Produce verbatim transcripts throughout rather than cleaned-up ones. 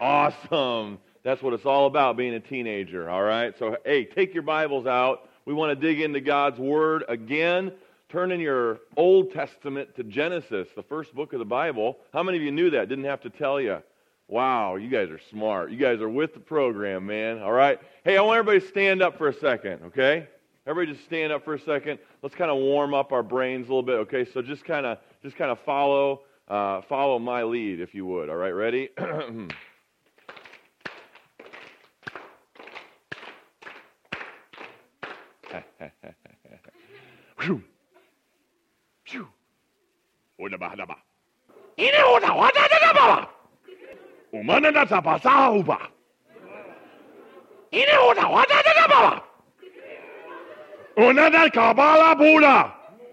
Awesome. That's what it's all about, being a teenager, all right? So, hey, take your Bibles out. We want to dig into God's Word again. Turn in your Old Testament to Genesis, the first book of the Bible. How many of you knew that? Didn't have to tell you. Wow, you guys are smart. You guys are with the program, man, all right? Hey, I want everybody to stand up for a second, okay? Everybody just stand up for a second. Let's kind of warm up our brains a little bit, okay? So just kind of just kind of follow, uh, follow my lead, if you would, all right? Ready? Ini udah wadah dah baba. Umana dah sapa sauba. Ini udah wadah dah baba. Una dah kabala bula.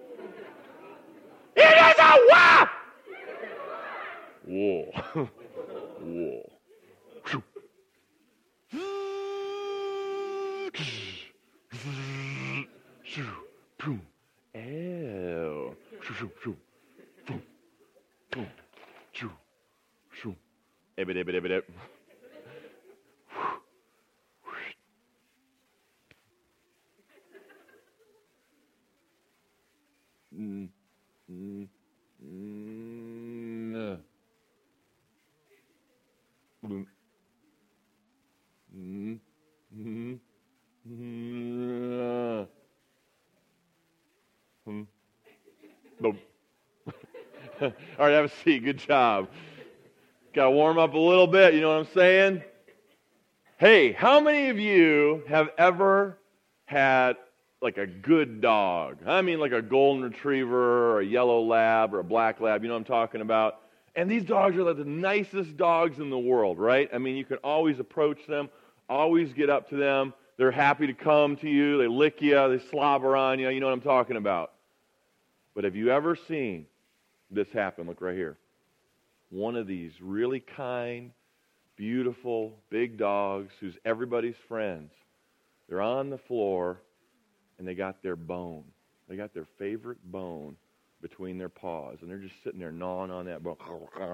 Ini dah wa. Whoa. Whoa. Ew. Ebit, ebit, ebit, ebit. Mm, mm, mm, mm, mm, mm, mm, mm. Boom. All right, have a seat. Good job. Got to warm up a little bit, you know what I'm saying? Hey, how many of you have ever had like a good dog? I mean like a golden retriever or a yellow lab or a black lab, you know what I'm talking about? And these dogs are like the nicest dogs in the world, right? I mean, you can always approach them, always get up to them. They're happy to come to you. They lick you, they slobber on you, you know what I'm talking about. But have you ever seen this happen? Look right here. One of these really kind, beautiful, big dogs who's everybody's friends. They're on the floor, and they got their bone. They got their favorite bone between their paws, and they're just sitting there gnawing on that bone.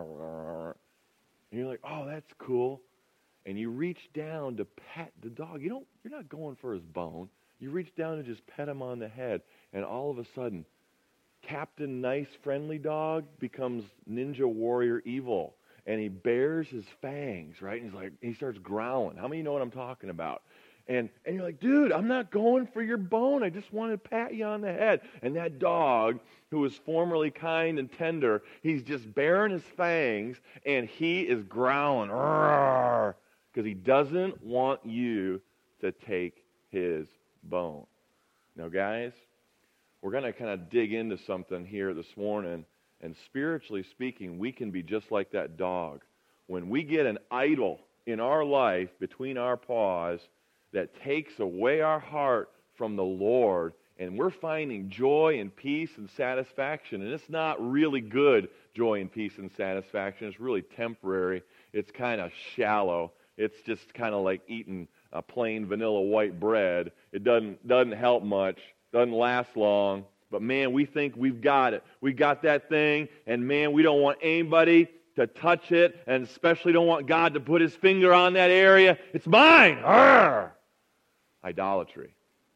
And you're like, oh, that's cool. And you reach down to pet the dog. You don't, you're not going for his bone. You reach down and just pet him on the head, and all of a sudden, Captain Nice Friendly Dog becomes Ninja Warrior Evil, and he bares his fangs, right? And he's like, he starts growling. How many of you know what I'm talking about? And and you're like, dude, I'm not going for your bone. I just want to pat you on the head. And that dog, who was formerly kind and tender, he's just baring his fangs, and he is growling, because he doesn't want you to take his bone. Now, guys, we're going to kind of dig into something here this morning, and spiritually speaking, we can be just like that dog. When we get an idol in our life between our paws that takes away our heart from the Lord, and we're finding joy and peace and satisfaction, and it's not really good joy and peace and satisfaction. It's really temporary. It's kind of shallow. It's just kind of like eating a plain vanilla white bread. It doesn't doesn't help much. Doesn't last long, but man, we think we've got it. We got that thing, and man, we don't want anybody to touch it, and especially don't want God to put his finger on that area. It's mine! Arr! Idolatry.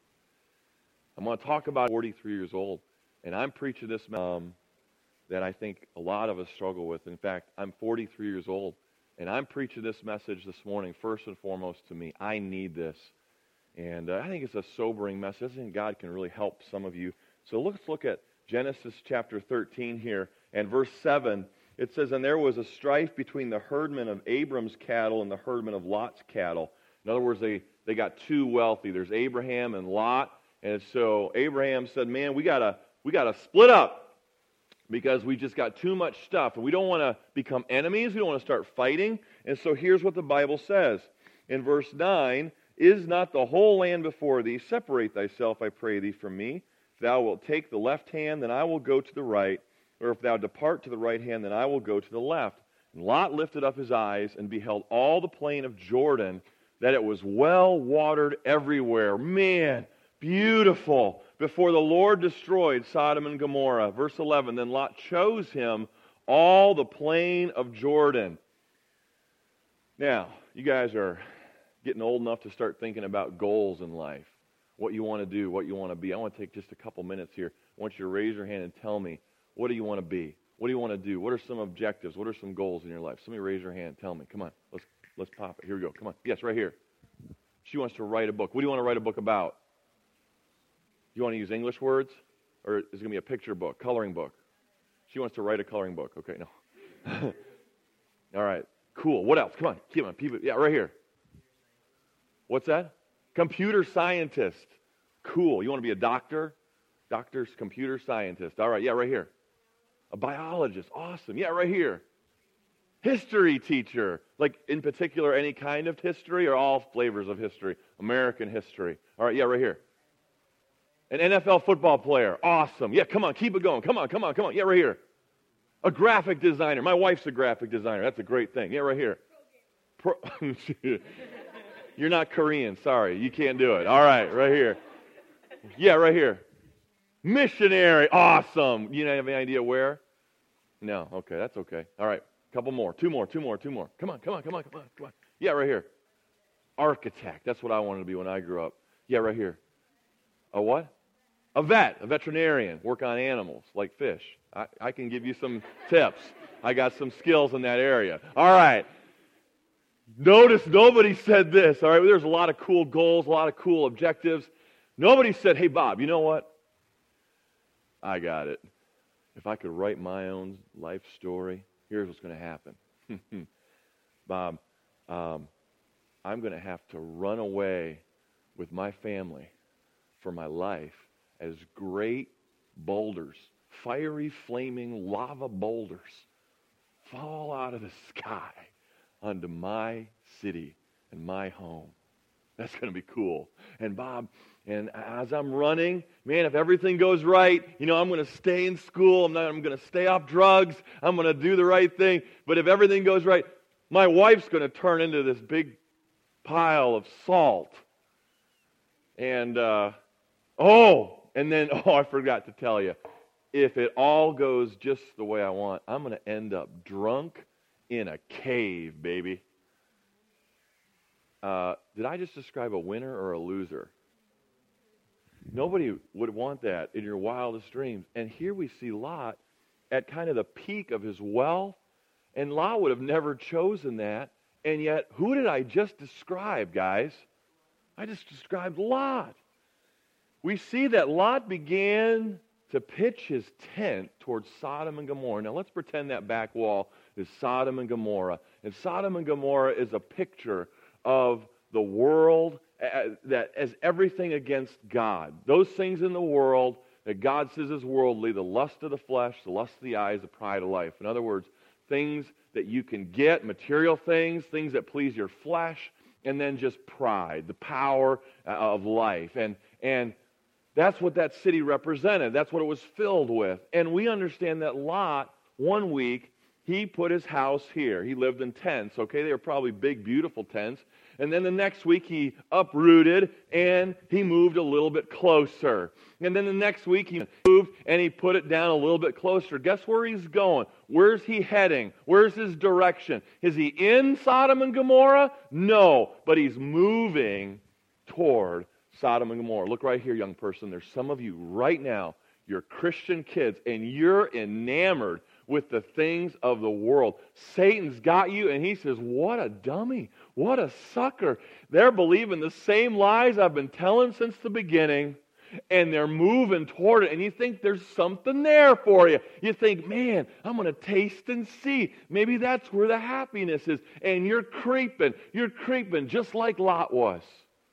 I'm going to talk about forty-three years old, and I'm preaching this um, that I think a lot of us struggle with. In fact, I'm forty-three years old, and I'm preaching this message this morning first and foremost to me. I need this. And uh, I think it's a sobering message. I think God can really help some of you. So let's look at Genesis chapter thirteen here. And verse seven, it says, and there was a strife between the herdmen of Abram's cattle and the herdmen of Lot's cattle. In other words, they, they got too wealthy. There's Abraham and Lot. And so Abraham said, man, we gotta we gotta split up because we just got too much stuff. And we don't want to become enemies. We don't want to start fighting. And so here's what the Bible says. In verse nine, is not the whole land before thee? Separate thyself, I pray thee, from me. If thou wilt take the left hand, then I will go to the right. Or if thou depart to the right hand, then I will go to the left. And Lot lifted up his eyes and beheld all the plain of Jordan, that it was well watered everywhere. Man, beautiful. Before the Lord destroyed Sodom and Gomorrah. Verse eleven, then Lot chose him all the plain of Jordan. Now, you guys are getting old enough to start thinking about goals in life, what you want to do, what you want to be. I want to take just a couple minutes here. I want you to raise your hand and tell me, what do you want to be? What do you want to do? What are some objectives? What are some goals in your life? Somebody raise your hand and tell me. Come on, let's let's pop it. Here we go. Come on. Yes, right here. She wants to write a book. What do you want to write a book about? Do you want to use English words? Or is it going to be a picture book, coloring book? She wants to write a coloring book. Okay, no. All right, cool. What else? Come on, keep on. People. Yeah, right here. What's that? Computer scientist. Cool. You want to be a doctor? Doctor's computer scientist. All right, yeah, right here. A biologist. Awesome. Yeah, right here. History teacher. Like, in particular, any kind of history or all flavors of history? American history. All right, yeah, right here. An N F L football player. Awesome. Yeah, come on, keep it going. Come on, come on, come on. Yeah, right here. A graphic designer. My wife's a graphic designer. That's a great thing. Yeah, right here. Pro- You're not Korean. Sorry, you can't do it. All right, right here. Yeah, right here. Missionary. Awesome. You have any idea where? No. Okay, that's okay. All right, couple more. Two more, two more, two more. Come on, come on, come on, come on, come on. Yeah, right here. Architect. That's what I wanted to be when I grew up. Yeah, right here. A what? A vet, a veterinarian, work on animals like fish. I, I can give you some tips. I got some skills in that area. All right. Notice nobody said this. All right, there's a lot of cool goals, a lot of cool objectives. Nobody said, hey, Bob, you know what? I got it. If I could write my own life story, here's what's going to happen. Bob, um, I'm going to have to run away with my family for my life as great boulders, fiery, flaming lava boulders, fall out of the sky onto my city and my home. That's going to be cool. And Bob, and as I'm running, man, if everything goes right, you know, I'm going to stay in school. I'm not, I'm going to stay off drugs. I'm going to do the right thing. But if everything goes right, my wife's going to turn into this big pile of salt. And, uh, oh, and then, oh, I forgot to tell you, if it all goes just the way I want, I'm going to end up drunk in a cave, baby. Uh, did I just describe a winner or a loser? Nobody would want that in your wildest dreams. And here we see Lot at kind of the peak of his wealth, and Lot would have never chosen that. And yet, who did I just describe, guys? I just described Lot. We see that Lot began to pitch his tent towards Sodom and Gomorrah. Now, let's pretend that back wall is Sodom and Gomorrah. And Sodom and Gomorrah is a picture of the world that as everything against God. Those things in the world that God says is worldly, the lust of the flesh, the lust of the eyes, the pride of life. In other words, things that you can get, material things, things that please your flesh, and then just pride, the power of life. And and that's what that city represented. That's what it was filled with. And we understand that Lot, one week, he put his house here. He lived in tents, okay? They were probably big, beautiful tents. And then the next week, he uprooted and he moved a little bit closer. And then the next week, he moved and he put it down a little bit closer. Guess where he's going? Where's he heading? Where's his direction? Is he in Sodom and Gomorrah? No, but he's moving toward Sodom and Gomorrah. Look right here, young person. There's some of you right now, you're Christian kids, and you're enamored with the things of the world. Satan's got you, and he says, what a dummy. What a sucker. They're believing the same lies I've been telling since the beginning, and they're moving toward it, and you think there's something there for you. You think, man, I'm going to taste and see. Maybe that's where the happiness is. And you're creeping. You're creeping just like Lot was.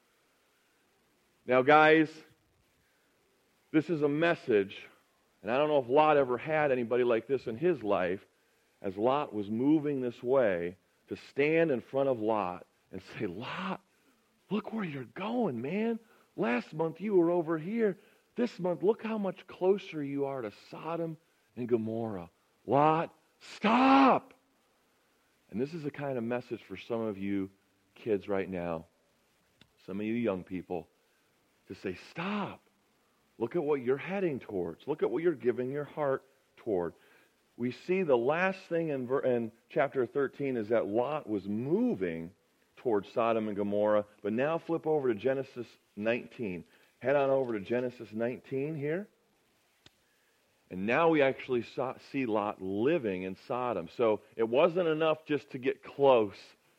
Now, guys, this is a message, and I don't know if Lot ever had anybody like this in his life, as Lot was moving this way, to stand in front of Lot and say, Lot, look where you're going, man. Last month you were over here. This month, look how much closer you are to Sodom and Gomorrah. Lot, stop! And this is the kind of message for some of you kids right now, some of you young people, to say, stop. Look at what you're heading towards. Look at what you're giving your heart toward. we see the last thing in, ver- in chapter thirteen is that Lot was moving towards Sodom and Gomorrah. But now flip over to Genesis nineteen. Head on over to Genesis nineteen here. And now we actually saw, see Lot living in Sodom. So it wasn't enough just to get close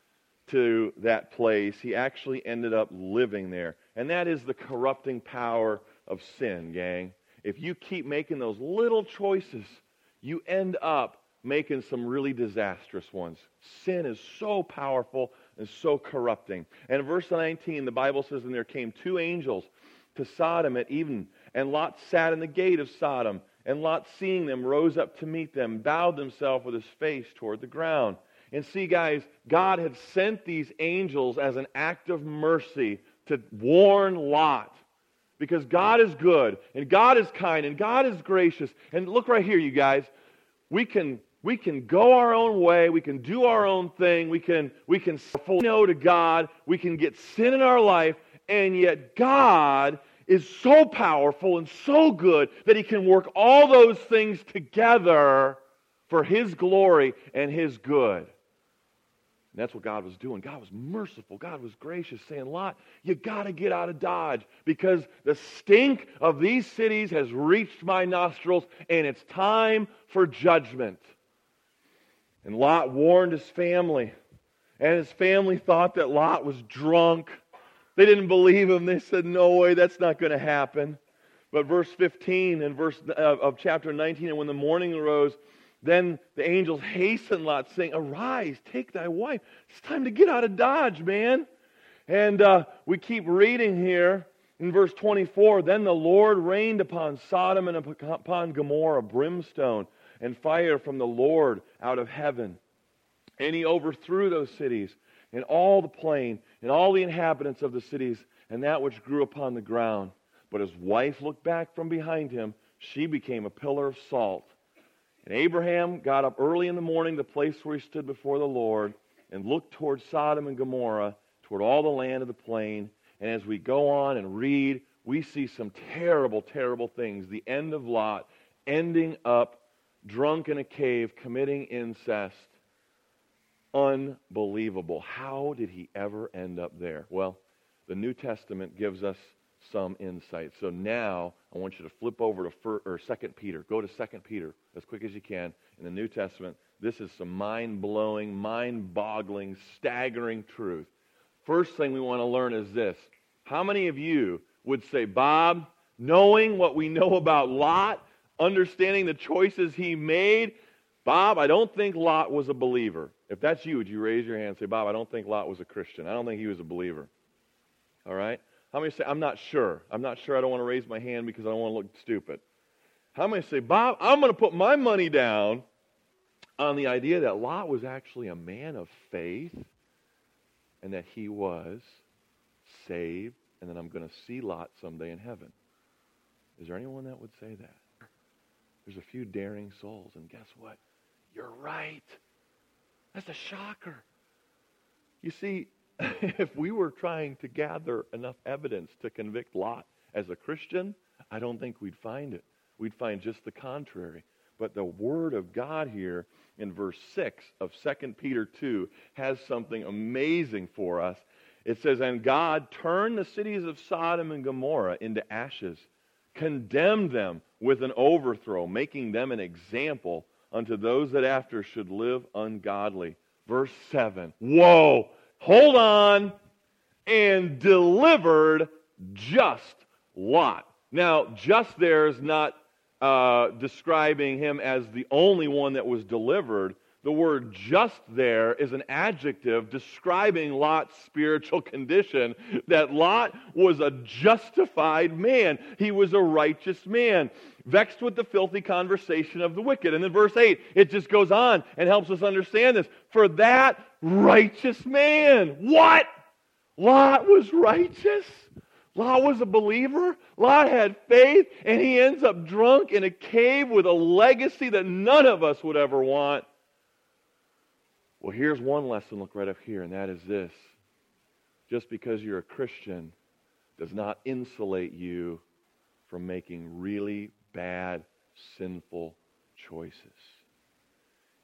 to that place. He actually ended up living there. And that is the corrupting power of sin, gang. If you keep making those little choices, you end up making some really disastrous ones. Sin is so powerful and so corrupting. And in verse nineteen, the Bible says, and there came two angels to Sodom at even, and Lot sat in the gate of Sodom. And Lot, seeing them, rose up to meet them, bowed himself with his face toward the ground. And see, guys, God had sent these angels as an act of mercy to warn Lot. Because God is good, and God is kind, and God is gracious. And look right here, you guys. We can we can go our own way. We can do our own thing. We can we can say no to God. We can get sin in our life, and yet God is so powerful and so good that He can work all those things together for His glory and His good. And that's what God was doing. God was merciful. God was gracious, saying, Lot, you got to get out of Dodge because the stink of these cities has reached my nostrils and it's time for judgment. And Lot warned his family. And his family thought that Lot was drunk. They didn't believe him. They said, no way, that's not going to happen. But verse fifteen and verse uh, of chapter nineteen, and when the morning arose, then the angels hastened Lot, saying, arise, take thy wife. It's time to get out of Dodge, man. And uh, we keep reading here in verse twenty-four, then the Lord rained upon Sodom and upon Gomorrah brimstone and fire from the Lord out of heaven. And He overthrew those cities and all the plain and all the inhabitants of the cities and that which grew upon the ground. But his wife looked back from behind him. She became a pillar of salt. And Abraham got up early in the morning, the place where he stood before the Lord, and looked toward Sodom and Gomorrah, toward all the land of the plain. And as we go on and read, we see some terrible, terrible things. The end of Lot, ending up drunk in a cave, committing incest. Unbelievable. How did he ever end up there? Well, the New Testament gives us some insight. So now I want you to flip over to first, or Second Peter. Go to Second Peter as quick as you can in the New Testament. This is some mind-blowing, mind-boggling, staggering truth. First thing we want to learn is this. How many of you would say, Bob, knowing what we know about Lot, understanding the choices he made, Bob, I don't think Lot was a believer. If that's you, would you raise your hand and say, Bob, I don't think Lot was a Christian. I don't think he was a believer. All right? How many say, I'm not sure. I'm not sure. I don't want to raise my hand because I don't want to look stupid. How many say, Bob, I'm going to put my money down on the idea that Lot was actually a man of faith and that he was saved and that I'm going to see Lot someday in heaven? Is there anyone that would say that? There's a few daring souls, and guess what? You're right. That's a shocker. You see, if we were trying to gather enough evidence to convict Lot as a Christian, I don't think we'd find it. We'd find just the contrary. But the Word of God here in verse six of Second Peter two has something amazing for us. It says, and God turned the cities of Sodom and Gomorrah into ashes, condemned them with an overthrow, making them an example unto those that after should live ungodly. Verse seven. Whoa! Hold on. And delivered just Lot. Now, just there is not uh, describing him as the only one that was delivered. The word just there is an adjective describing Lot's spiritual condition, that Lot was a justified man. He was a righteous man, vexed with the filthy conversation of the wicked. And then verse eight, it just goes on and helps us understand this. For that righteous man. What? Lot was righteous? Lot was a believer? Lot had faith, and he ends up drunk in a cave with a legacy that none of us would ever want. Well, here's one lesson, look right up here, and that is this. Just because you're a Christian does not insulate you from making really bad, sinful choices.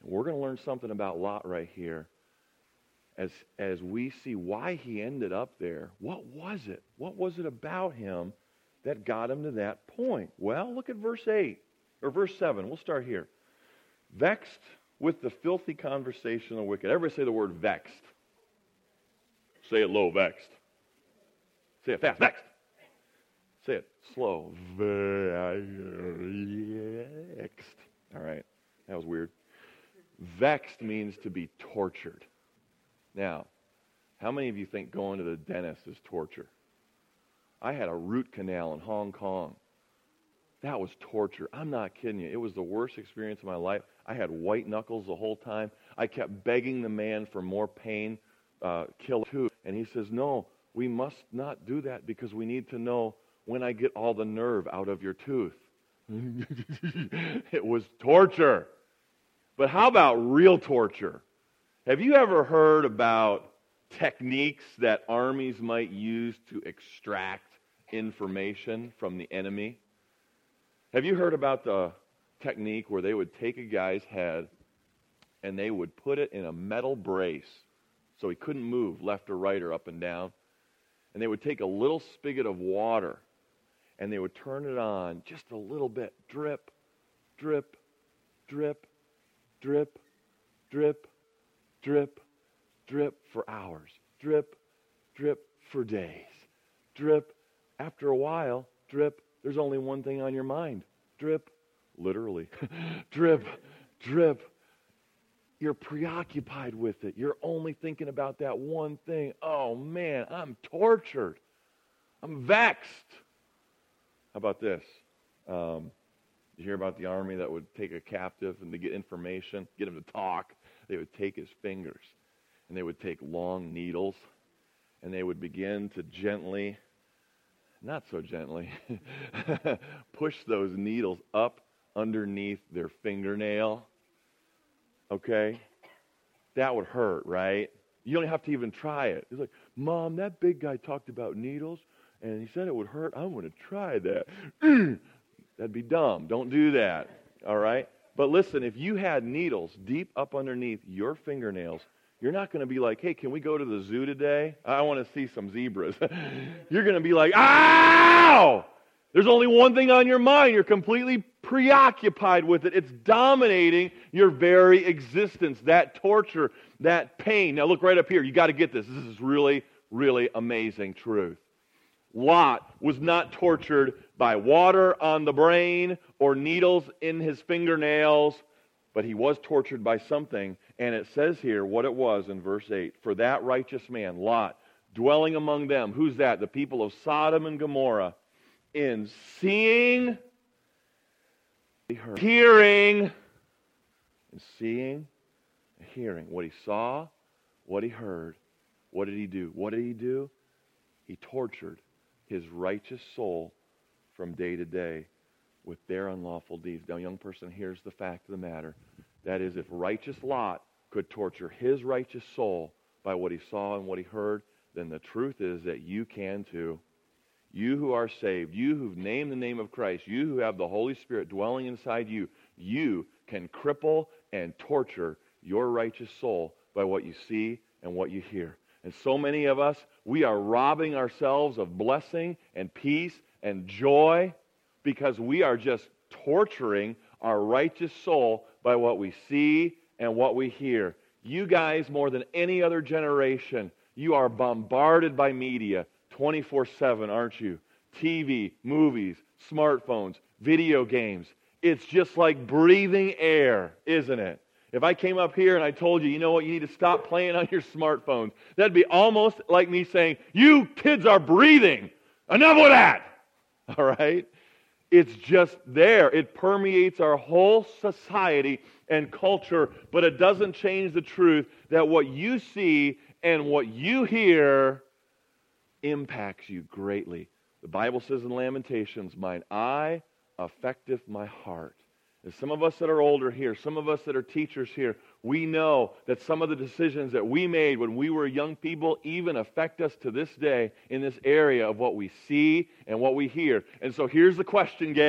We're going to learn something about Lot right here as, as we see why he ended up there. What was it? What was it about him that got him to that point? Well, look at verse eight, or verse seven. We'll start here. Vexed with the filthy conversation of the wicked. Everybody say the word vexed. Say it low, vexed. Say it fast, vexed. Say it slow. Vexed. All right. That was weird. Vexed means to be tortured. Now, how many of you think going to the dentist is torture? I had a root canal in Hong Kong. That was torture. I'm not kidding you. It was the worst experience of my life. I had white knuckles the whole time. I kept begging the man for more pain uh, killer too. And he says, no, we must not do that because we need to know when I get all the nerve out of your tooth. It was torture. But how about real torture? Have you ever heard about techniques that armies might use to extract information from the enemy? Have you heard about the technique where they would take a guy's head and they would put it in a metal brace so he couldn't move left or right or up and down, and they would take a little spigot of water and they would turn it on just a little bit, drip, drip, drip, drip, drip, drip, drip for hours, drip, drip for days, drip. After a while, drip, there's only one thing on your mind. Drip, literally, drip, drip. You're preoccupied with it. You're only thinking about that one thing. Oh, man, I'm tortured. I'm vexed. How about this? Um, you hear about the army that would take a captive and to get information, get him to talk, they would take his fingers and they would take long needles and they would begin to gently, not so gently, push those needles up underneath their fingernail. Okay? That would hurt, right? You don't have to even try it. It's like, Mom, that big guy talked about needles, and he said it would hurt. I'm going to try that. That'd be dumb. Don't do that. All right? But listen, if you had needles deep up underneath your fingernails, you're not going to be like, hey, can we go to the zoo today? I want to see some zebras. You're going to be like, ow! There's only one thing on your mind. You're completely preoccupied with it. It's dominating your very existence. That torture, that pain. Now look right up here. You got to get this. This is really, really amazing truth. Lot was not tortured by water on the brain or needles in his fingernails, but he was tortured by something. And it says here what it was in verse eight. For that righteous man, Lot, dwelling among them. Who's that? The people of Sodom and Gomorrah. In seeing, hearing, and seeing, hearing. What he saw, what he heard. What did he do? What did he do? He tortured his righteous soul from day to day with their unlawful deeds. Now, young person, here's the fact of the matter. That is, if righteous Lot could torture his righteous soul by what he saw and what he heard, then the truth is that you can too. You who are saved, you who've named the name of Christ, you who have the Holy Spirit dwelling inside you, you can cripple and torture your righteous soul by what you see and what you hear. And so many of us, we are robbing ourselves of blessing and peace and joy because we are just torturing our righteous soul by what we see and what we hear. You guys, more than any other generation, you are bombarded by media twenty-four seven, aren't you? T V, movies, smartphones, video games. It's just like breathing air, isn't it? If I came up here and I told you, you know what, you need to stop playing on your smartphones, that'd be almost like me saying, you kids are breathing. Enough with that. All right? It's just there. It permeates our whole society and culture, but it doesn't change the truth that what you see and what you hear impacts you greatly. The Bible says in Lamentations, mine eye affecteth my heart. And some of us that are older here, some of us that are teachers here, we know that some of the decisions that we made when we were young people even affect us to this day in this area of what we see and what we hear. And so here's the question, gang.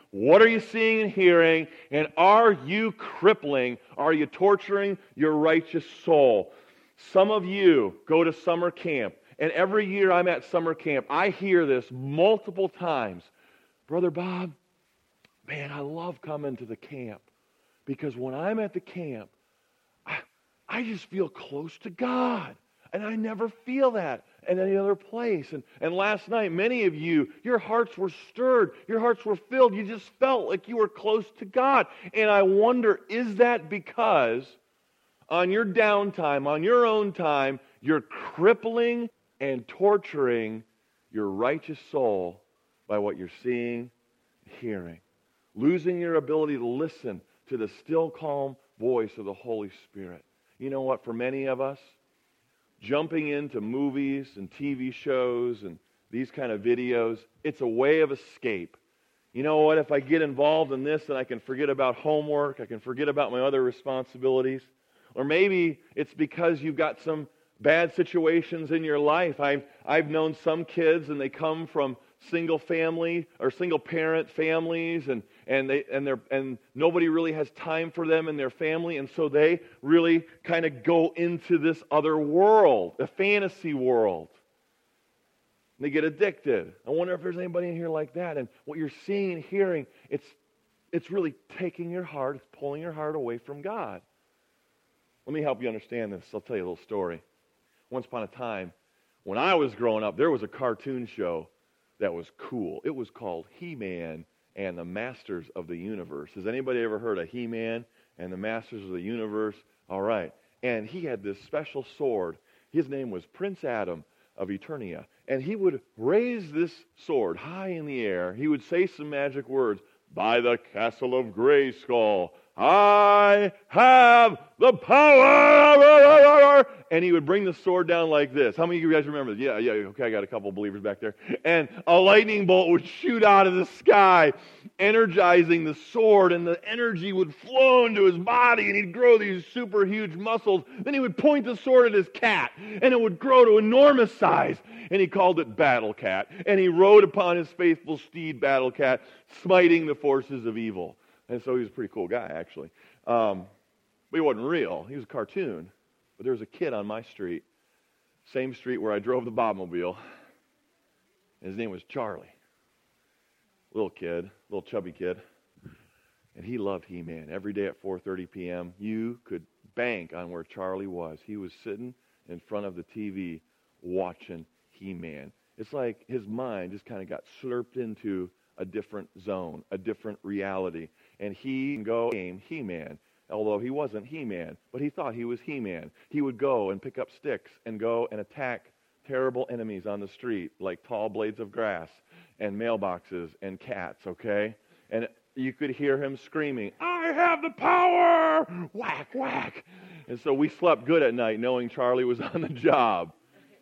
What are you seeing and hearing? And are you crippling? Are you torturing your righteous soul? Some of you go to summer camp, and every year I'm at summer camp, I hear this multiple times. Brother Bob, man, I love coming to the camp because when I'm at the camp, I, I just feel close to God. And I never feel that in any other place. And, and last night, many of you, your hearts were stirred. Your hearts were filled. You just felt like you were close to God. And I wonder, is that because on your downtime, on your own time, you're crippling and torturing your righteous soul by what you're seeing, hearing, losing your ability to listen to the still, calm voice of the Holy Spirit? You know what, for many of us, jumping into movies and T V shows and these kind of videos, it's a way of escape. You know what, if I get involved in this, then I can forget about homework, I can forget about my other responsibilities. Or maybe it's because you've got some bad situations in your life. I've, I've known some kids, and they come from single family or single parent families, and and they and they're and nobody really has time for them and their family, and so they really kind of go into this other world, a fantasy world. They get addicted. I wonder if there's anybody in here like that. And what you're seeing and hearing, it's it's really taking your heart, it's pulling your heart away from God. Let me help you understand this. I'll tell you a little story. Once upon a time, when I was growing up, there was a cartoon show that was cool. It was called He-Man and the Masters of the Universe. Has anybody ever heard of He-Man and the Masters of the Universe? All right. And he had this special sword. His name was Prince Adam of Eternia. And he would raise this sword high in the air. He would say some magic words. By the castle of Grayskull, I have the power. And he would bring the sword down like this. How many of you guys remember this? Yeah, yeah, okay, I got a couple believers back there. And a lightning bolt would shoot out of the sky, energizing the sword, and the energy would flow into his body, and he'd grow these super huge muscles. Then he would point the sword at his cat, and it would grow to enormous size. And he called it Battle Cat. And he rode upon his faithful steed, Battle Cat, smiting the forces of evil. And so he was a pretty cool guy, actually. Um, but he wasn't real. He was a cartoon. But there was a kid on my street, same street where I drove the Bobmobile. And his name was Charlie. Little kid, little chubby kid. And he loved He-Man. Every day at four thirty p.m., you could bank on where Charlie was. He was sitting in front of the T V watching He-Man. It's like his mind just kind of got slurped into a different zone, a different reality. And he would go game He-Man, although he wasn't He-Man, but he thought he was He-Man. He would go and pick up sticks and go and attack terrible enemies on the street, like tall blades of grass and mailboxes and cats, okay? And you could hear him screaming, I have the power! Whack, whack! And so we slept good at night knowing Charlie was on the job.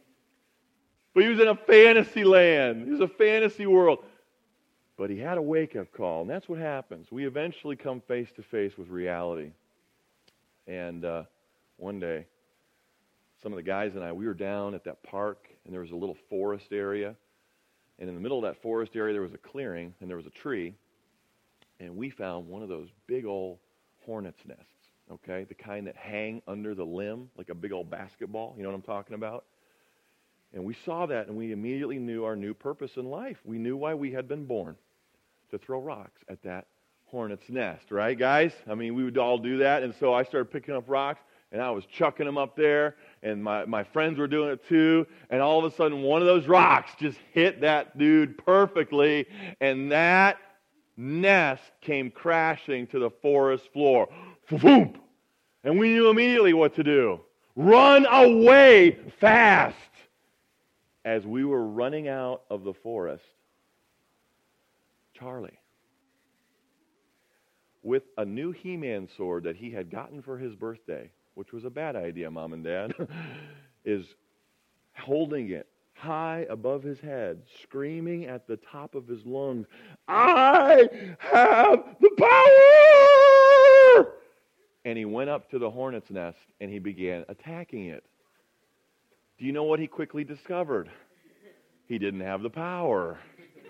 But he was in a fantasy land. He was a fantasy world. But he had a wake-up call, and that's what happens. We eventually come face-to-face with reality. And uh, one day, some of the guys and I, we were down at that park, and there was a little forest area. And in the middle of that forest area, there was a clearing, and there was a tree. And we found one of those big old hornet's nests, okay? The kind that hang under the limb, like a big old basketball. You know what I'm talking about? And we saw that, and we immediately knew our new purpose in life. We knew why we had been born, to throw rocks at that hornet's nest, right, guys? I mean, we would all do that, and so I started picking up rocks, and I was chucking them up there, and my, my friends were doing it too, and all of a sudden, one of those rocks just hit that dude perfectly, and that nest came crashing to the forest floor. Boom! And we knew immediately what to do. Run away fast! As we were running out of the forest, Charlie, with a new He-Man sword that he had gotten for his birthday, which was a bad idea, Mom and Dad, is holding it high above his head, screaming at the top of his lungs, I have the power! And he went up to the hornet's nest and he began attacking it. Do you know what he quickly discovered? He didn't have the power.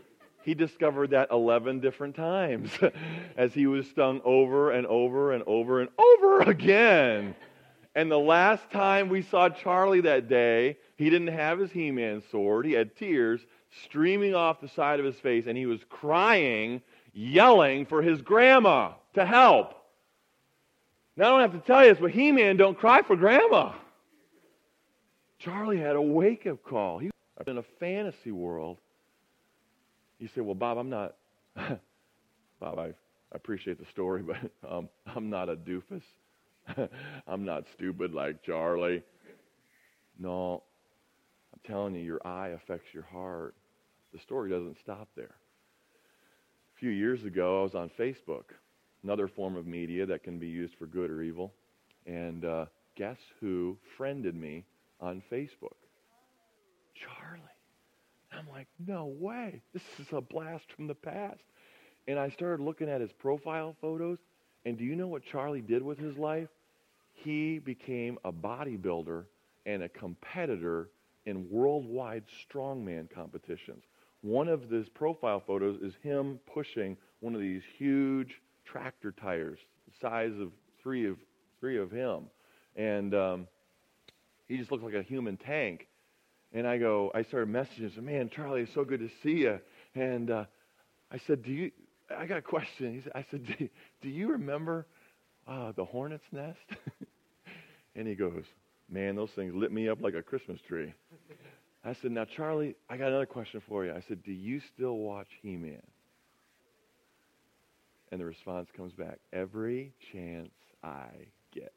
he discovered that eleven different times as he was stung over and over and over and over again. And the last time we saw Charlie that day, he didn't have his He-Man sword. He had tears streaming off the side of his face, and he was crying, yelling for his grandma to help. Now, I don't have to tell you this, but He-Man don't cry for grandma. Charlie had a wake-up call. He was in a fantasy world. You say, well, Bob, I'm not, Bob, I, I appreciate the story, but um, I'm not a doofus. I'm not stupid like Charlie. No, I'm telling you, your eye affects your heart. The story doesn't stop there. A few years ago, I was on Facebook, another form of media that can be used for good or evil. And uh, guess who friended me on Facebook? Charlie. I'm like, no way. This is a blast from the past. And I started looking at his profile photos. And do you know what Charlie did with his life? He became a bodybuilder and a competitor in worldwide strongman competitions. One of his profile photos is him pushing one of these huge tractor tires, the size of three of three of him. And um, he just looked like a human tank. And I go, I started messaging, I said, man, Charlie, it's so good to see you. And uh, I said, do you, I got a question. He said, I said, do, do you remember uh, the hornet's nest? And he goes, man, those things lit me up like a Christmas tree. I said, now, Charlie, I got another question for you. I said, do you still watch He-Man? And the response comes back, every chance I get.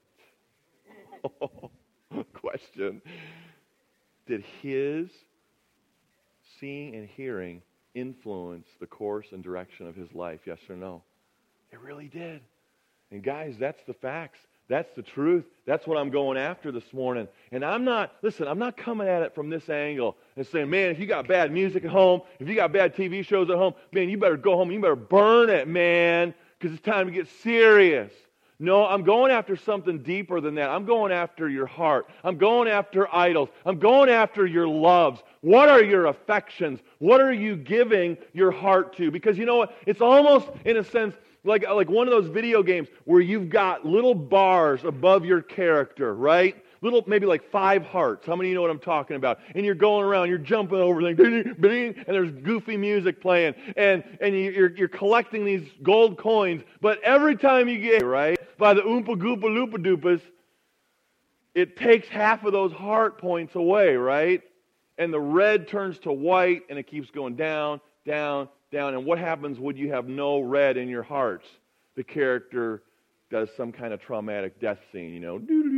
Question. Did his seeing and hearing influence the course and direction of his life, yes or no? It really did. And guys, that's the facts. That's the truth. That's what I'm going after this morning. And I'm not, listen, I'm not coming at it from this angle and saying, man, if you got bad music at home, if you got bad T V shows at home, man, you better go home and you better burn it, man, because it's time to get serious. No, I'm going after something deeper than that. I'm going after your heart. I'm going after idols. I'm going after your loves. What are your affections? What are you giving your heart to? Because you know what? It's almost, in a sense, like, like one of those video games where you've got little bars above your character, right? Little, maybe like five hearts. How many of you know what I'm talking about? And you're going around, you're jumping over things, and there's goofy music playing, and, and you're, you're collecting these gold coins, but every time you get, right, by the Oompa Goopa Loopa Doopas, it takes half of those heart points away, right? And the red turns to white, and it keeps going down, down, down. And what happens when you have no red in your hearts? The character does some kind of traumatic death scene, you know.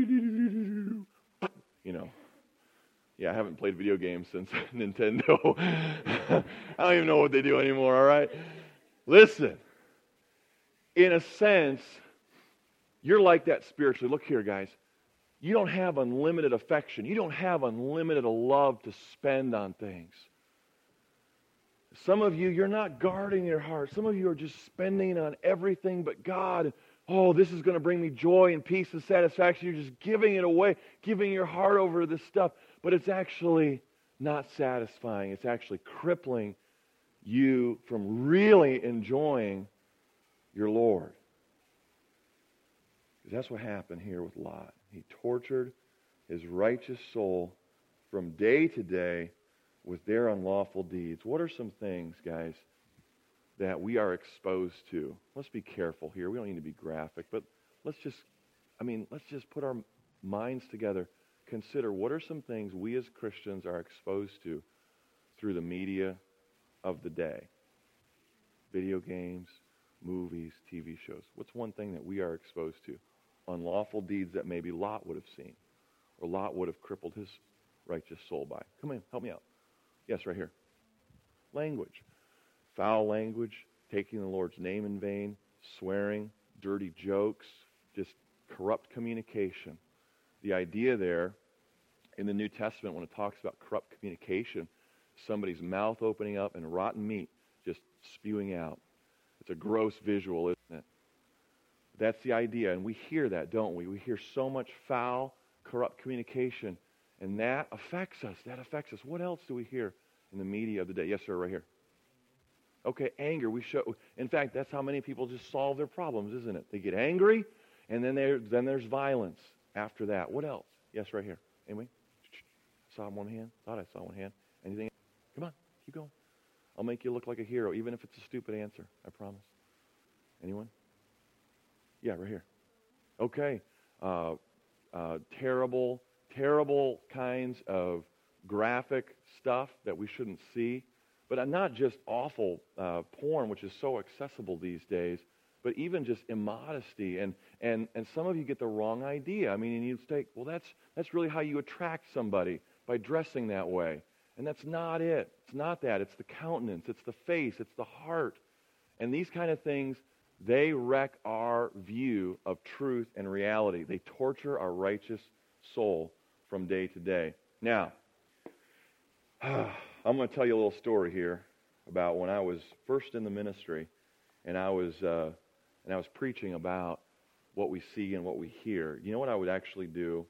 You know. Yeah, I haven't played video games since Nintendo. I don't even know what they do anymore, all right? Listen. In a sense, you're like that spiritually. Look here, guys. You don't have unlimited affection. You don't have unlimited love to spend on things. Some of you, you're not guarding your heart. Some of you are just spending on everything but God. Oh, this is going to bring me joy and peace and satisfaction. You're just giving it away, giving your heart over to this stuff. But it's actually not satisfying. It's actually crippling you from really enjoying your Lord. Because that's what happened here with Lot. He tortured his righteous soul from day to day with their unlawful deeds. What are some things, guys, that we are exposed to? Let's be careful here. We don't need to be graphic, but let's just, I mean, let's just put our minds together. Consider what are some things we as Christians are exposed to through the media of the day? Video games, movies, T V shows. What's one thing that we are exposed to? Unlawful deeds that maybe Lot would have seen, or Lot would have crippled his righteous soul by. Come in, help me out. Yes, right here. Language. Foul language, taking the Lord's name in vain, swearing, dirty jokes, just corrupt communication. The idea there in the New Testament when it talks about corrupt communication, somebody's mouth opening up and rotten meat just spewing out. It's a gross visual, isn't it? That's the idea, and we hear that, don't we? We hear so much foul, corrupt communication, and that affects us. That affects us. What else do we hear in the media of the day? Yes, sir, right here. Okay, anger. We show. In fact, that's how many people just solve their problems, isn't it? They get angry, and then there then there's violence after that. What else? Yes, right here. Anyway, saw one hand. Thought I saw one hand. Anything? Come on, keep going. I'll make you look like a hero, even if it's a stupid answer. I promise. Anyone? Yeah, right here. Okay. Uh, uh, terrible, terrible kinds of graphic stuff that we shouldn't see. But not just awful uh, porn, which is so accessible these days, but even just immodesty. And, and, and some of you get the wrong idea. I mean, and you think, well, that's, that's really how you attract somebody, by dressing that way. And that's not it. It's not that. It's the countenance. It's the face. It's the heart. And these kind of things, they wreck our view of truth and reality. They torture our righteous soul from day to day. Now, I'm going to tell you a little story here about when I was first in the ministry, and I was uh, and I was preaching about what we see and what we hear. You know what I would actually do?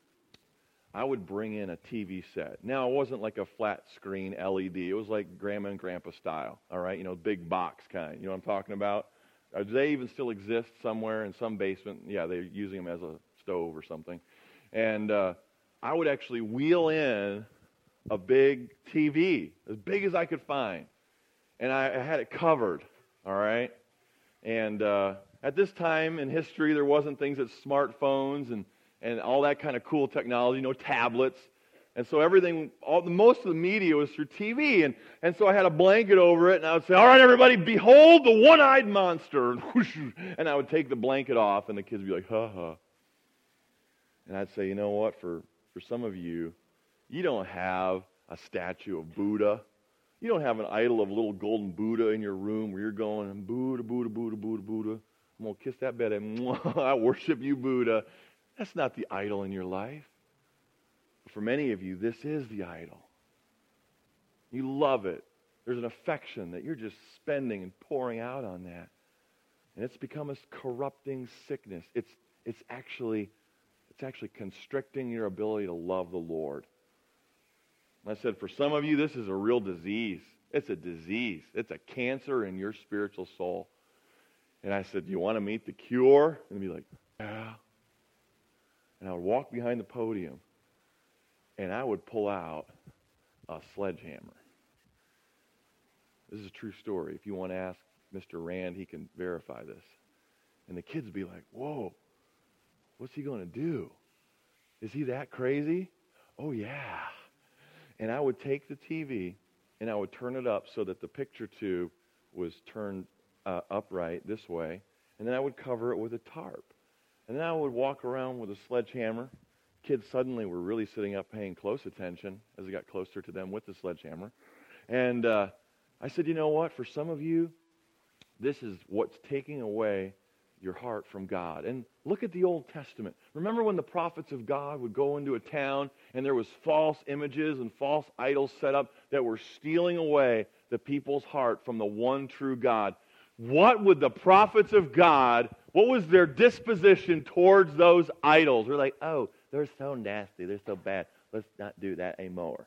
I would bring in a T V set. Now, it wasn't like a flat screen L E D. It was like Grandma and Grandpa style, all right? You know, big box kind. You know what I'm talking about? Uh, do they even still exist somewhere in some basement? Yeah, they're using them as a stove or something. And uh, I would actually wheel in a big T V, as big as I could find. And I, I had it covered, all right? And uh, at this time in history, there wasn't things like smartphones and, and all that kind of cool technology, no tablets. And so everything, all, most of the media was through T V. And, and so I had a blanket over it, and I would say, all right, everybody, behold the one-eyed monster. And I would take the blanket off, and the kids would be like, ha ha. And I'd say, you know what, for, for some of you, you don't have a statue of Buddha. You don't have an idol of a little golden Buddha in your room where you're going, Buddha, Buddha, Buddha, Buddha, Buddha. I'm going to kiss that bed and I worship you, Buddha. That's not the idol in your life. For many of you, this is the idol. You love it. There's an affection that you're just spending and pouring out on that. And it's become a corrupting sickness. It's, it's actually... It's actually constricting your ability to love the Lord. And I said, for some of you, this is a real disease. It's a disease. It's a cancer in your spiritual soul. And I said, do you want to meet the cure? And they'd be like, yeah. And I would walk behind the podium, and I would pull out a sledgehammer. This is a true story. If you want to ask Mister Rand, he can verify this. And the kids would be like, whoa. What's he going to do? Is he that crazy? Oh, yeah. And I would take the T V and I would turn it up so that the picture tube was turned uh, upright this way. And then I would cover it with a tarp. And then I would walk around with a sledgehammer. Kids suddenly were really sitting up paying close attention as I got closer to them with the sledgehammer. And uh, I said, you know what? For some of you, this is what's taking away your heart from God. And look at the Old Testament. Remember when the prophets of God would go into a town and there was false images and false idols set up that were stealing away the people's heart from the one true God? What would the prophets of God, what was their disposition towards those idols? They're like, oh, they're so nasty, they're so bad. Let's not do that anymore.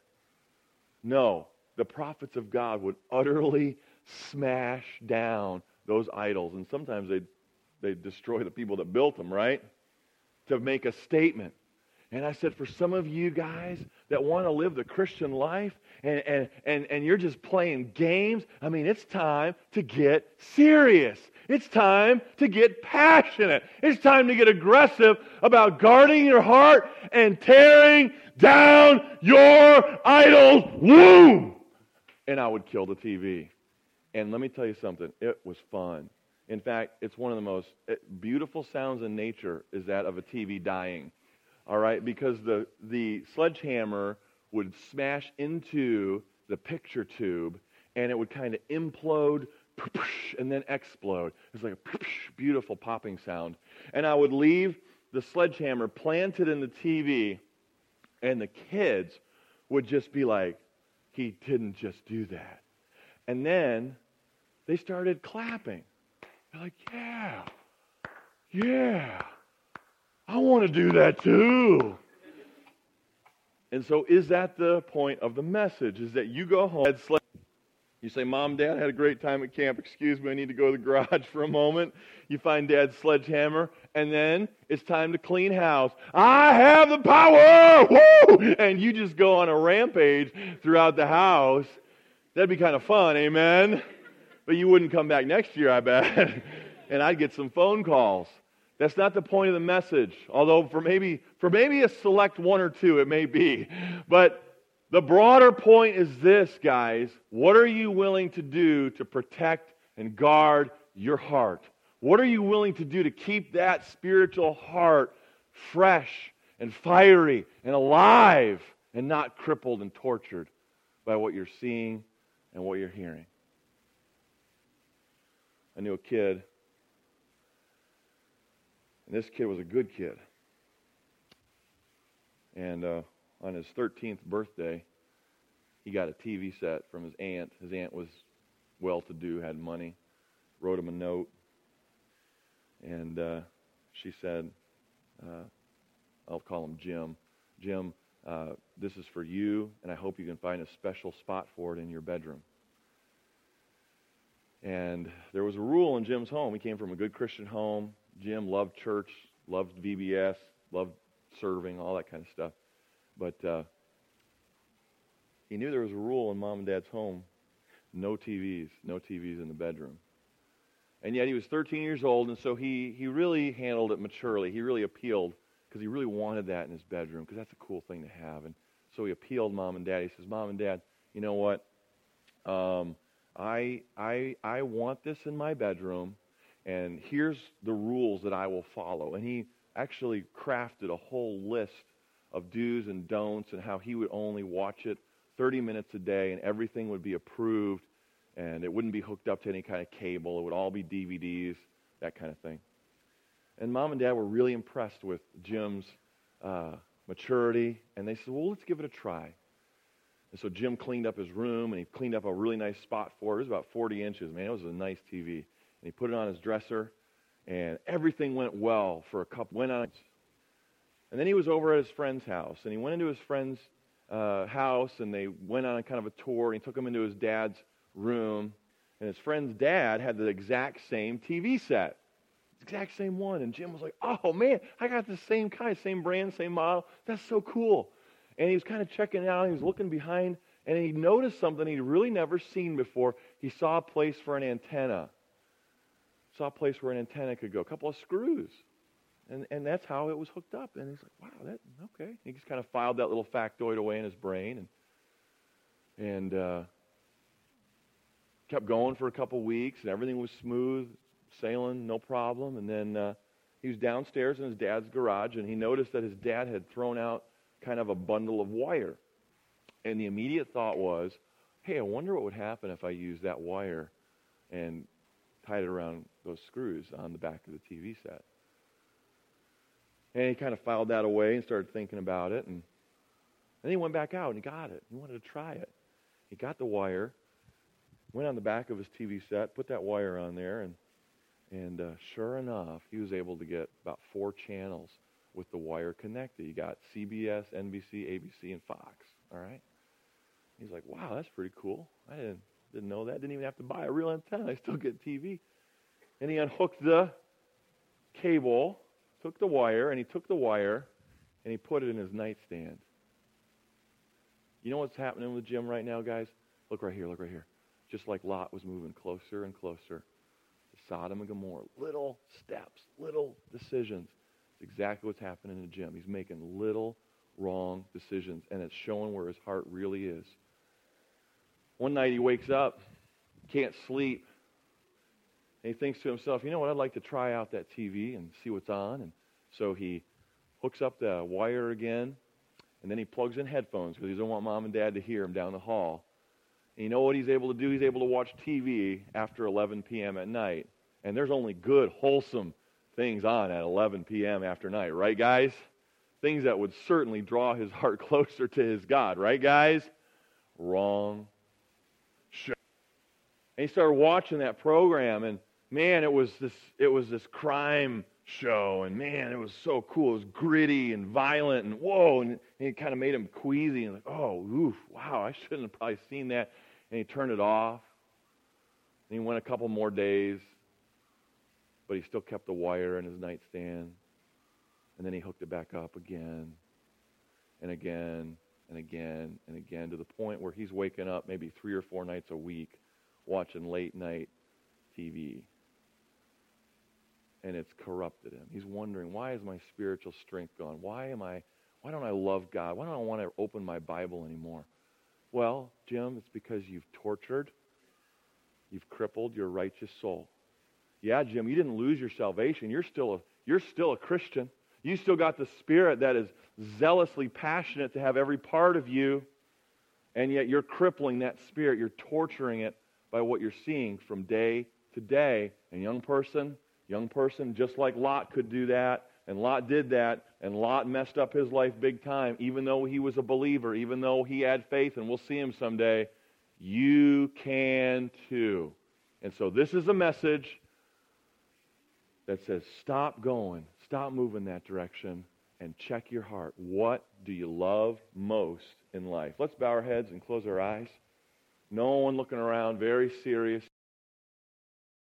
No, the prophets of God would utterly smash down those idols. And sometimes they'd They destroy the people that built them, right? To make a statement. And I said, for some of you guys that want to live the Christian life and, and, and, and you're just playing games, I mean, it's time to get serious. It's time to get passionate. It's time to get aggressive about guarding your heart and tearing down your idol's womb. And I would kill the T V. And let me tell you something. It was fun. In fact, it's one of the most beautiful sounds in nature is that of a T V dying. All right? Because the, the sledgehammer would smash into the picture tube and it would kind of implode and then explode. It's like a beautiful popping sound. And I would leave the sledgehammer planted in the T V and the kids would just be like, he didn't just do that. And then they started clapping. They're like, yeah, yeah, I want to do that too. And so is that the point of the message, is that you go home, You say, Mom, Dad, I had a great time at camp. Excuse me, I need to go to the garage for a moment. You find Dad's sledgehammer, and then it's time to clean house. I have the power! Woo! And you just go on a rampage throughout the house. That'd be kind of fun, amen? But you wouldn't come back next year, I bet. And I'd get some phone calls. That's not the point of the message. Although for maybe for maybe a select one or two, it may be. But the broader point is this, guys. What are you willing to do to protect and guard your heart? What are you willing to do to keep that spiritual heart fresh and fiery and alive and not crippled and tortured by what you're seeing and what you're hearing? I knew a kid, and this kid was a good kid. And uh, on his thirteenth birthday, he got a T V set from his aunt. His aunt was well-to-do, had money, wrote him a note, and uh, she said, uh, I'll call him Jim. Jim, uh, this is for you, and I hope you can find a special spot for it in your bedroom. And there was a rule in Jim's home. He came from a good Christian home. Jim loved church, loved V B S, loved serving, all that kind of stuff. But uh, he knew there was a rule in Mom and Dad's home: no T Vs, no T Vs in the bedroom. And yet he was thirteen years old, and so he, he really handled it maturely. He really appealed because he really wanted that in his bedroom, because that's a cool thing to have. And so he appealed Mom and Dad. He says, Mom and Dad, you know what? Um, I I I want this in my bedroom, and here's the rules that I will follow. And he actually crafted a whole list of do's and don'ts and how he would only watch it thirty minutes a day, and everything would be approved, and it wouldn't be hooked up to any kind of cable. It would all be D V Ds, that kind of thing. And Mom and Dad were really impressed with Jim's uh, maturity, and they said, well, let's give it a try. And so Jim cleaned up his room, and he cleaned up a really nice spot for it. It was about forty inches, man. It was a nice T V. And he put it on his dresser, and everything went well for a couple, went on. And then he was over at his friend's house, and he went into his friend's uh, house, and they went on a kind of a tour, and he took him into his dad's room, and his friend's dad had the exact same T V set, exact same one, and Jim was like, oh man, I got the same kind, same brand, same model, that's so cool. And he was kind of checking it out, he was looking behind, and he noticed something he'd really never seen before. He saw a place for an antenna, saw a place where an antenna could go, a couple of screws. And and that's how it was hooked up. And he's like, wow, that okay. He just kind of filed that little factoid away in his brain, and and uh, kept going for a couple weeks, and everything was smooth, sailing, no problem. And then uh, he was downstairs in his dad's garage, and he noticed that his dad had thrown out kind of a bundle of wire. And the immediate thought was, hey, I wonder what would happen if I used that wire and tied it around those screws on the back of the T V set. And he kind of filed that away and started thinking about it. And then he went back out and he got it. He wanted to try it. He got the wire, went on the back of his T V set, put that wire on there, and and uh, sure enough, he was able to get about four channels with the wire connected. You got C B S, N B C, A B C, and Fox. All right? He's like, wow, that's pretty cool. I didn't didn't know that. Didn't even have to buy a real antenna. I still get T V. And he unhooked the cable, took the wire, and he took the wire, and he put it in his nightstand. You know what's happening with Jim right now, guys? Look right here, look right here. Just like Lot was moving closer and closer to Sodom and Gomorrah. Little steps, little decisions. It's exactly what's happening to Jim. He's making little wrong decisions, and it's showing where his heart really is. One night he wakes up, can't sleep, and he thinks to himself, you know what, I'd like to try out that T V and see what's on. And so he hooks up the wire again, and then he plugs in headphones because he doesn't want Mom and Dad to hear him down the hall. And you know what he's able to do? He's able to watch T V after eleven p.m. at night. And there's only good, wholesome things on at eleven p.m. after night, right, guys? Things that would certainly draw his heart closer to his God, right, guys? Wrong. Sure. And he started watching that program, and man, it was this it was this crime show, and man, it was so cool. It was gritty and violent, and whoa, and it kind of made him queasy, and like, oh, oof, wow, I shouldn't have probably seen that. And he turned it off, And he went a couple more days, but he still kept the wire in his nightstand. And then he hooked it back up again and again and again and again to the point where he's waking up maybe three or four nights a week watching late night T V. And it's corrupted him. He's wondering, why is my spiritual strength gone? Why am I, why don't I love God? Why don't I want to open my Bible anymore? Well, Jim, it's because you've tortured, you've crippled your righteous soul. Yeah, Jim, you didn't lose your salvation. You're still a, you're still a Christian. You still got the Spirit that is zealously passionate to have every part of you, and yet you're crippling that Spirit. You're torturing it by what you're seeing from day to day. And young person, young person, just like Lot could do that, and Lot did that, and Lot messed up his life big time, even though he was a believer, even though he had faith, and we'll see him someday, you can too. And so this is a message that says, stop going, stop moving that direction, and check your heart. What do you love most in life? Let's bow our heads and close our eyes. No one looking around, very serious.